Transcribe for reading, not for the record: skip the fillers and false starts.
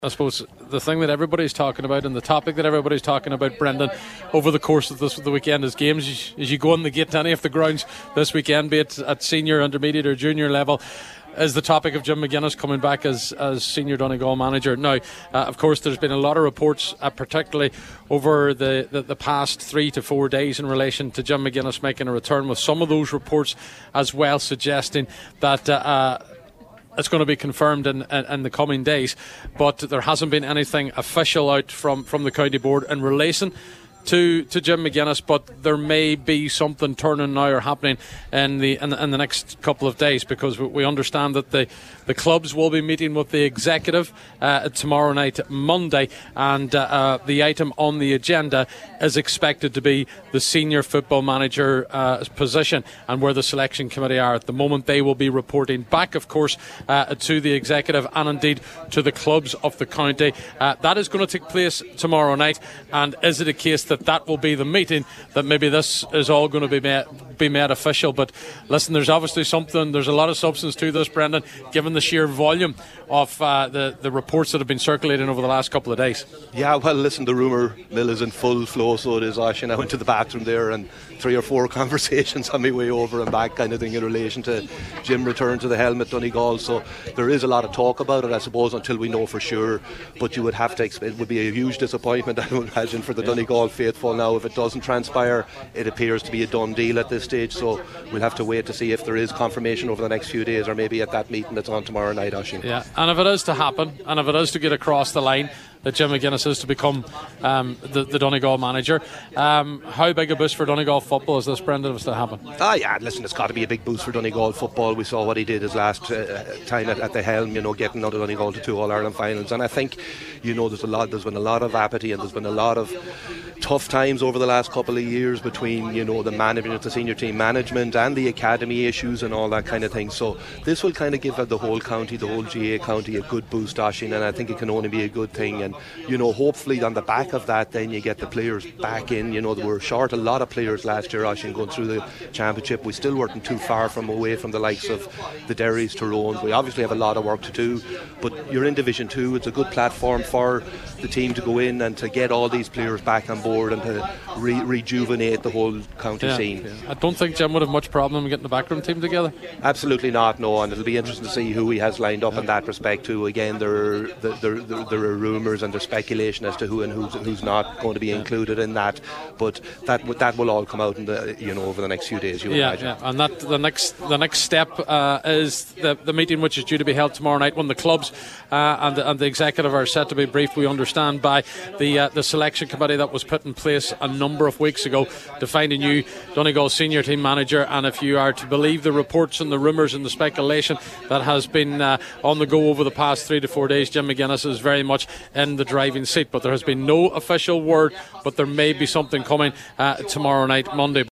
I suppose the thing that everybody's talking about and the topic that everybody's talking about, Brendan, over the course of the weekend is games. As you go on the gate to any of the grounds this weekend, be it at senior, intermediate or junior level, is the topic of Jim McGuinness coming back as senior Donegal manager. Now, of course, there's been a lot of reports, particularly over the past 3 to 4 days in relation to Jim McGuinness making a return, with some of those reports as well suggesting that it's going to be confirmed in the coming days, but there hasn't been anything official out from the county board in relation to Jim McGuinness, but there may be something turning now or happening in the next couple of days, because we understand that the clubs will be meeting with the executive tomorrow night, Monday, and the item on the agenda is expected to be the senior football manager position and where the selection committee are at the moment. They will be reporting back, of course, to the executive and indeed to the clubs of the county. That is going to take place tomorrow night, and is it a case that will be the meeting that maybe this is all going to be made official? But listen, there's obviously there's a lot of substance to this, Brendan, given the sheer volume of the reports that have been circulating over the last couple of days. Yeah, well, listen, the rumour mill is in full flow, so it is, Ash, and I went to the bathroom there and 3 or 4 conversations on my way over and back kind of thing in relation to Jim return to the helm at Donegal. So there is a lot of talk about it, I suppose, until we know for sure. But you would have to expect, it would be a huge disappointment, I would imagine, for the Donegal faithful now if it doesn't transpire. It appears to be a done deal at this stage, so we'll have to wait to see if there is confirmation over the next few days, or maybe at that meeting that's on tomorrow night, Oisin. Yeah, and if it is to happen, and if it is to get across the line that Jim McGuinness is to become the Donegal manager, how big a boost for Donegal football is this, Brendan, if it's to happen? Yeah, listen, it's got to be a big boost for Donegal football. We saw what he did his last time at the helm, getting out of Donegal to 2 All-Ireland finals, and I think, there's been a lot of apathy, and there's been a lot of tough times over the last couple of years between, the management, the senior team management, and the academy issues and all that kind of thing. So this will kind of give the whole county, the whole GA county, a good boost, Oisin, and I think it can only be a good thing. And hopefully on the back of that, then you get the players back in. They were short a lot of players last year, Oisin, going through the championship. We still weren't too far away from the likes of the Derrys, Tyrones. We obviously have a lot of work to do, but you're in Division 2. It's a good platform for the team to go in and to get all these players back on board and to rejuvenate the whole county scene. Yeah. I don't think Jim would have much problem getting the backroom team together. Absolutely not, no, and it'll be interesting to see who he has lined up in that respect too. Again, there are rumours and there's speculation as to who and who's not going to be included in that, but that will all come out in the over the next few days, you imagine. Yeah, and that the next step is the meeting, which is due to be held tomorrow night, when the clubs and the executive are set to be briefed, we understand, by the selection committee that was put in place a number of weeks ago to find a new Donegal senior team manager. And if you are to believe the reports and the rumours and the speculation that has been on the go over the past 3 to 4 days, Jim McGuinness is very much in the driving seat. But there has been no official word, but there may be something coming tomorrow night, Monday.